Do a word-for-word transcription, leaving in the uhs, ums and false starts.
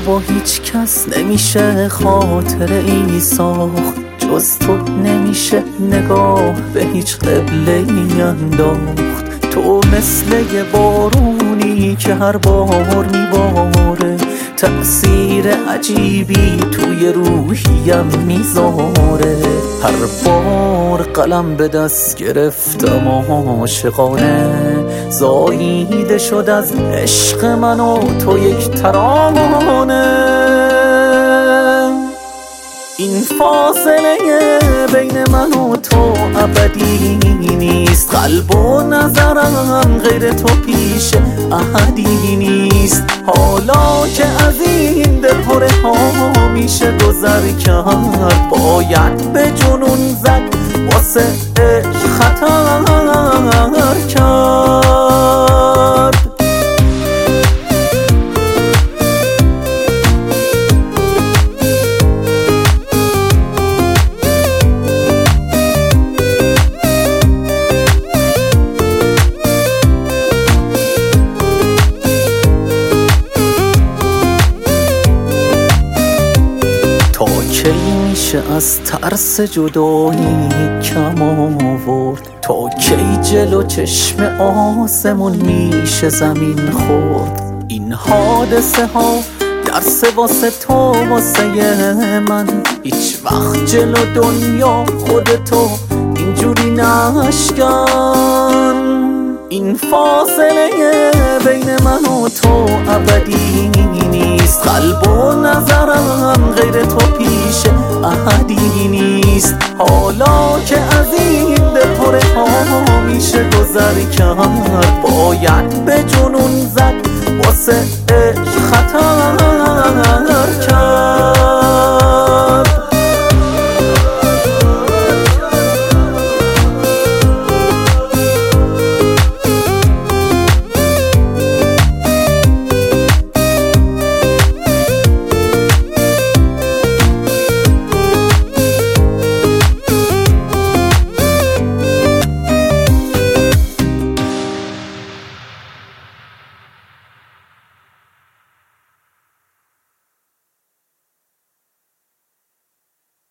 با هیچ کس نمیشه خاطره ای ساخت، جز تو نمیشه نگاه به هیچ قبله ای انداخت. تو مثل یه بارونی که هر بار میباره، تأثیر عجیبی توی روحیم میذاره. هر بار قلم به دست گرفتم عاشقانه، زاییده شد از عشق من و تو یک ترانه. این فاصله بین من و تو ابدی نیست، قلب و نظرم غیر تو پیش احدی نیست. حالا که از این دلهره ها میشه گذر کرد، باید به جنون زد واسه عشق خطر کرد. تا کی میشه از ترس جدایی کم آورد؟ تا کی جلو چشم آسمون میشه زمین خورد؟ این حادثه ها درس واسه تو واسه من، هیچ وقت جلو دنیا خودتو اینجوری نشکن. این فاصله بین من و تو ابدی نیست، قلب و نظرم غیر تو پیش احدی نیست. حالا که از این دلهره ها میشه گذر کرد، باید به جنون زد واسه